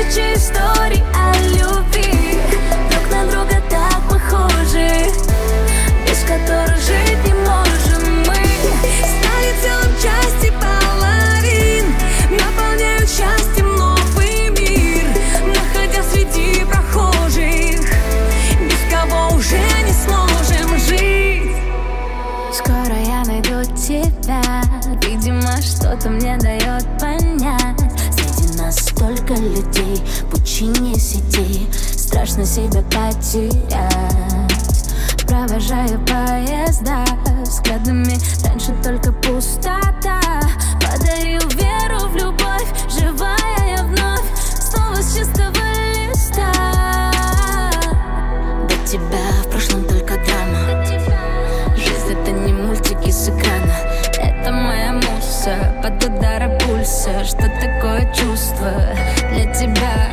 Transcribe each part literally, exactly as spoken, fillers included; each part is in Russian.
Тысячи историй о любви, друг на друга так похожи, без которых жить не можем мы. Стали целым части половин, наполняют счастьем новый мир, находя среди прохожих, без кого уже не сможем жить. Скоро я найду тебя, видимо, что-то мне дает понять. Среди нас столько людей, в пучине сети, страшно себя потерять. Провожаю поезда взглядами, раньше только пустота. Подарил веру в любовь, живая я вновь, снова с чистого листа. До тебя в прошлом только драма, жизнь это не мультики с экрана, это моя муса под ударом пульса. Что такое чувство для тебя?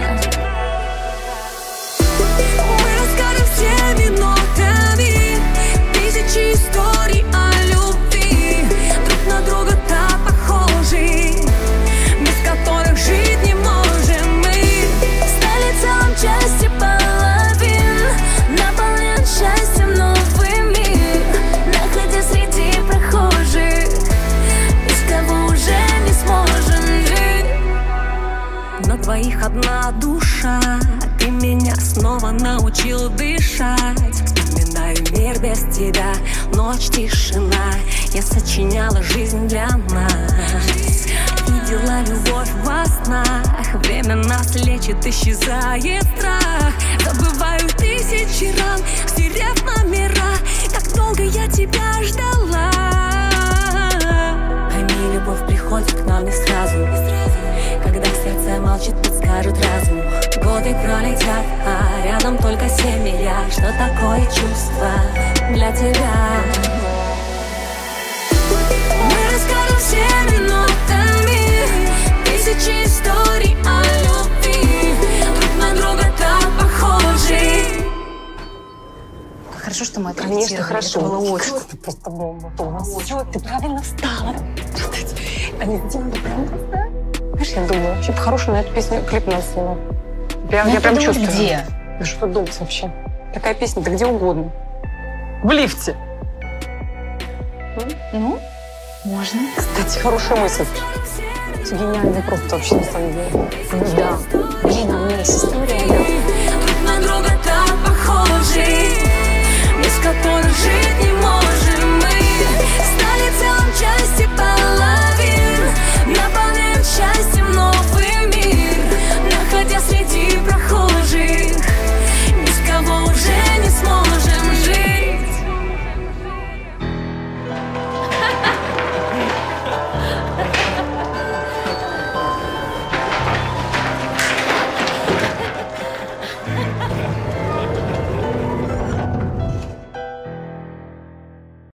Мы расскажем всеми нотами тысячи историй о любви, друг на друга так похожи, без которых жить не можем мы. Стали целым части половин, наполняют счастьем новый мир, находя среди прохожих, без кого уже не сможем жить. На двоих одна душа, ты меня снова научил дышать. Вспоминаю мир без тебя, ночь, тишина, я сочиняла жизнь для нас. Видела любовь во снах, время нас лечит, исчезает страх. Забываю тысячи ран, стерев номера, как долго я тебя ждала. Пойми, любовь приходит к нам не сразу, когда сердце молчит, подскажет разум. Годы пролетят, а рядом только семья. Что такое чувство для тебя? Мы расскажем всеми нотами тысячи историй о любви, друг на друга так похожи. Хорошо, что мы Конечно, отрепетировали. хорошо. Это было очень. Это просто бомба. У нас все, ты правильно встала. Они сделали правильно встала. Знаешь, я думаю, вообще по-хорошему на эту песню клип надо снимать. Прям, Ну, я прям придумать чувствую. где? Да что думать вообще? Такая песня, да где угодно. В лифте. Ну, можно. Кстати, хорошая мысль. Гениальный просто вообще на самом деле. Да. Блин, а у меня есть история. Друг на друга так похожи, без которых жить не можем.